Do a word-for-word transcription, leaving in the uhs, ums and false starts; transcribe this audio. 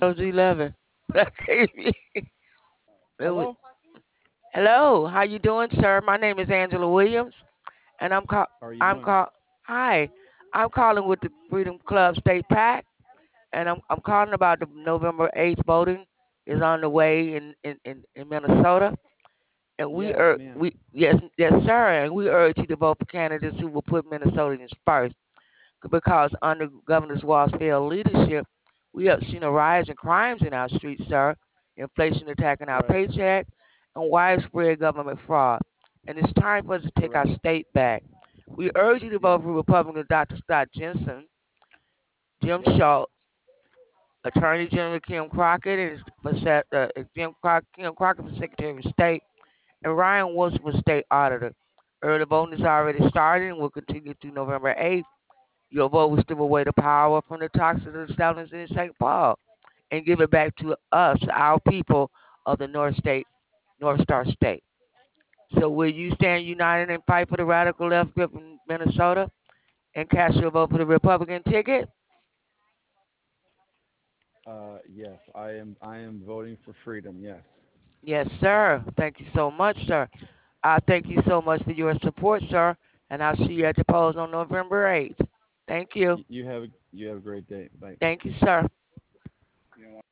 That was eleven. It was- Hello? Hello, how you doing, sir? My name is Angela Williams, and I'm call. How are you I'm doing? call. Hi, I'm calling with the Freedom Club State PAC, and I'm I'm calling about the November eighth voting is on the way in in in, in Minnesota, and we Yes, ur- ma'am. we yes yes sir, and we urge you to vote for candidates who will put Minnesotans first, because under Governor Walz's leadership, we have seen a rise in crimes in our streets, sir, inflation attacking our Right. paycheck, and widespread government fraud. And it's time for us to take our Correct. state back. We urge you to Yes. vote for Republican Doctor Scott Jensen, Jim Yep. Schultz, Attorney General Kim Crockett, and for set, uh, Jim Crock- Kim Crockett for Secretary of State, and Ryan Wilson for State Auditor. Early voting has already started and will continue through November eighth. Your vote will strip away the power from the toxic establishments in Saint Paul and give it back to us, our people of the North State, North Star State. So will you stand united and fight for the radical left grip in Minnesota and cast your vote for the Republican ticket? Uh, yes, I am. I am voting for freedom. Yes. Yes, sir. Thank you so much, sir. I thank you so much for your support, sir, and I'll see you at the polls on November eighth. Thank you. Y- you have. A, you have a great day. Bye. Thank you, sir.